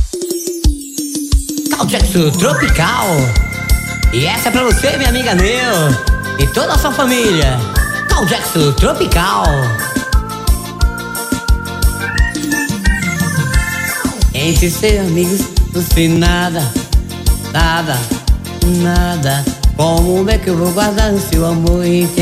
Jackson Tropical. E essa é pra você, minha amiga Neu, e toda a sua família. Cal Jackson Tropical. Entre seus amigos não sei nada, nada, nada. Como é que eu vou guardar o seu amor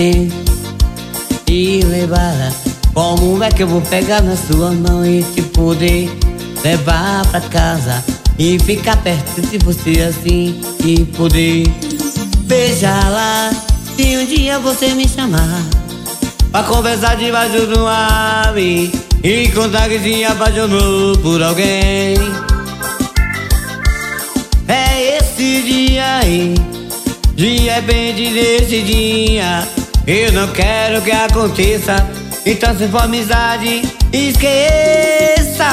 e levar? Como é que eu vou pegar na sua mão e te poder levar pra casa e ficar perto de você assim e poder beijar lá? Se um dia você me chamar pra conversar debaixo do árvore e contar que se apaixonou por alguém, é esse dia aí. De repente desse dia eu não quero que aconteça. Então se for amizade, esqueça.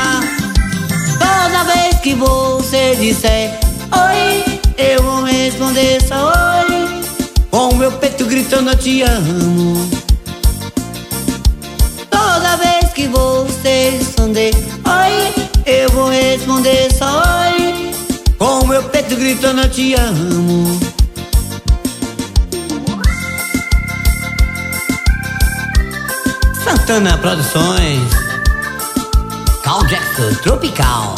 Toda vez que você disser oi, eu vou responder só oi, com o meu peito gritando eu te amo. Toda vez que você responder oi, eu vou responder só oi, com o meu peito gritando eu te amo. Santana Produções, Cal Jackson Tropical.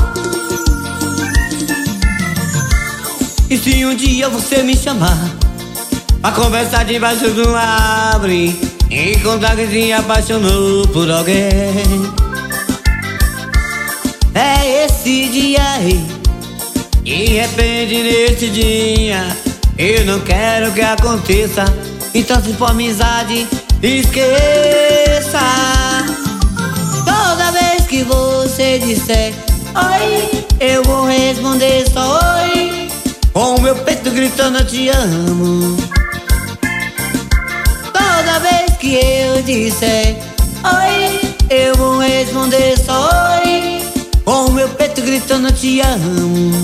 E se um dia você me chamar pra conversar debaixo de uma árvore e contar que se apaixonou por alguém, é esse dia aí. De repente nesse dia eu não quero que aconteça. Então se for amizade, esqueça. Toda vez que você disser oi, eu vou responder só oi, com o meu peito gritando eu te amo. Toda vez que eu disser oi, eu vou responder só oi, com o meu peito gritando eu te amo.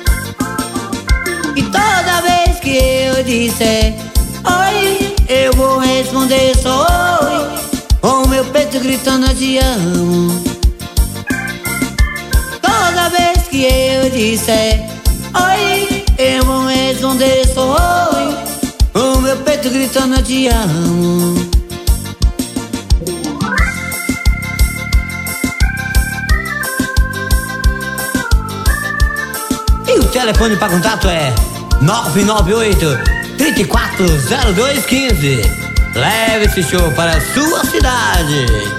E toda vez que eu disser oi, eu vou responder só oi, com o meu peito gritando eu te amo. Toda vez que eu disser oi, eu vou responder só oi, com o meu peito gritando eu te amo. E o telefone para contato é 998-340215. Leve esse show para a sua cidade.